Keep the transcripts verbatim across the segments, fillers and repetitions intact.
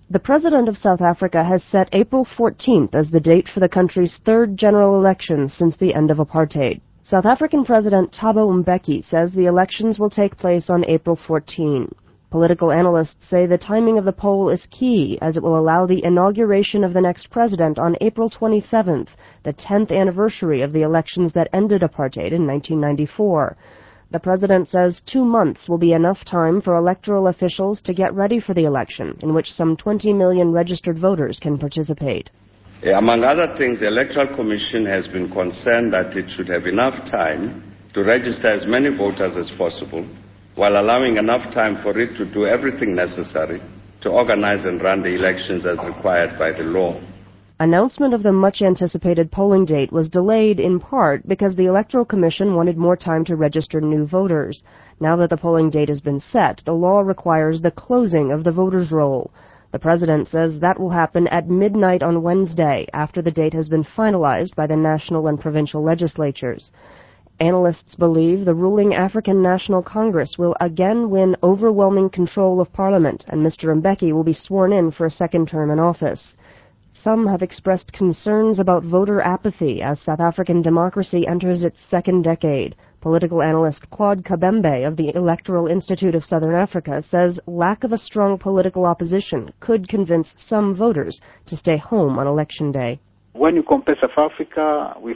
The President of South Africa has set April fourteenth as the date for the country's third general election since the end of apartheid. South African President Thabo Mbeki says the elections will take place on April fourteenth. Political analysts say the timing of the poll is key, as it will allow the inauguration of the next president on April twenty-seventh, the tenth anniversary of the elections that ended apartheid in nineteen ninety-four. The president says two months will be enough time for electoral officials to get ready for the election, in which some twenty million registered voters can participate. Among other things, the Electoral Commission has been concerned that it should have enough time to register as many voters as possible, while allowing enough time for it to do everything necessary to organize and run the elections as required by the law. Announcement of the much-anticipated polling date was delayed in part because the Electoral Commission wanted more time to register new voters. Now that the polling date has been set, the law requires the closing of the voters' roll. The president says that will happen at midnight on Wednesday, after the date has been finalized by the national and provincial legislatures. Analysts believe the ruling African National Congress will again win overwhelming control of Parliament, and Mister Mbeki will be sworn in for a second term in office. Some have expressed concerns about voter apathy as South African democracy enters its second decade. Political analyst Claude Kabembe of the Electoral Institute of Southern Africa says lack of a strong political opposition could convince some voters to stay home on election day. When you compare South Africa with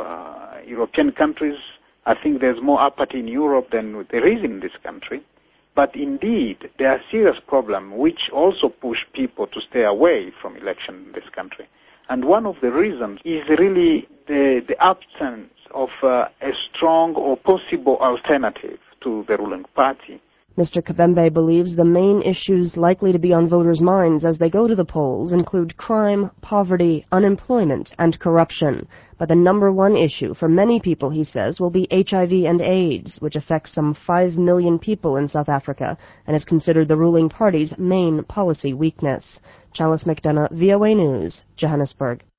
uh, European countries, I think there's more apathy in Europe than there is in this country. But indeed, there are serious problems which also push people to stay away from election in this country. And one of the reasons is really the, the absence of uh, a strong or possible alternative to the ruling party. Mister Kabembe believes the main issues likely to be on voters' minds as they go to the polls include crime, poverty, unemployment, and corruption. But the number one issue for many people, he says, will be H I V and AIDS, which affects some five million people in South Africa and is considered the ruling party's main policy weakness. Chalice McDonough, V O A News, Johannesburg.